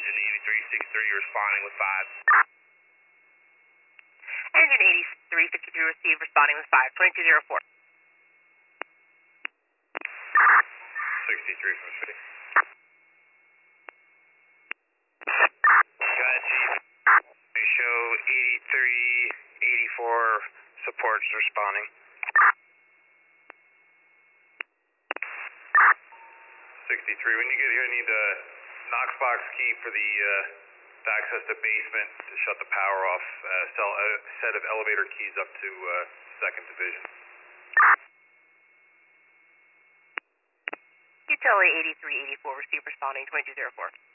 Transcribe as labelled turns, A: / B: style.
A: Engine 8363 responding with 5.
B: Engine 8363 received, responding with 5, 2204.
A: 63 from the city. Go ahead, Chief. We show 8384 supports responding. 63. When you get here, you need a Knox box key for the to access the basement to shut the power off. A set of elevator keys up to 2nd Division.
B: Utility 8384 received, responding 2204.